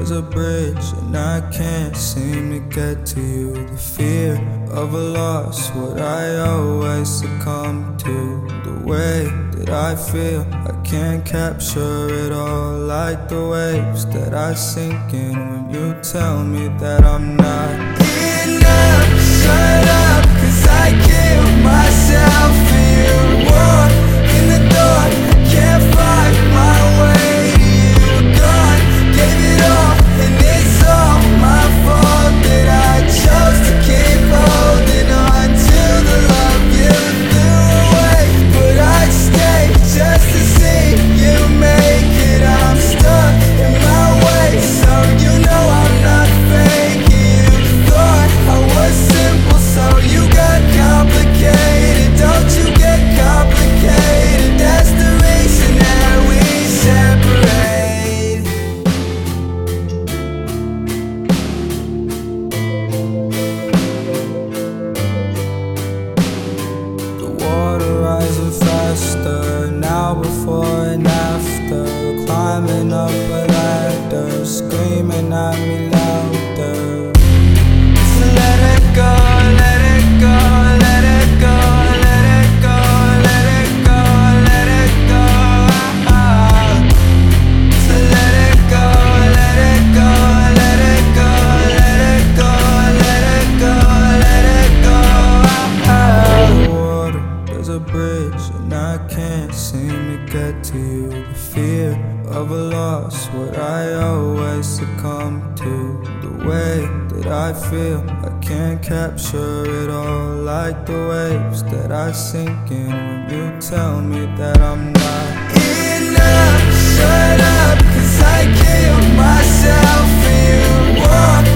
there's a bridge and I can't seem to get to you. The fear of a loss, what I always succumb to. The way that I feel, I can't capture it all. Like the waves that I sink in when you tell me that I'm not enough. Shut up, 'cause I kill myself for you. Walk in the door, I can't find my way to you. God gave it all, and it's all my fault that I chose to keep holding on to the love you threw away. But I'd stay just to see you make it. I'm stuck in my way, so you know I'm not faking. You thought I was simple, so you got complicated. Don't you get complicated? That's the reason that we separate. The water rising faster, now before and after. Climbing up a ladder, screaming at me louder. So let it go, let it go, let it go, let it go, let it go, let it go. So let it go, let it go, let it go, let it go, let it go, let it go. Water, there's a bridge and I can't seem to get to you. The fear of a loss, what I always succumb to. The way that I feel, I can't capture it all. Like the waves that I sink in when you tell me that I'm not enough. Shut up, 'cause I kill myself for you. Walk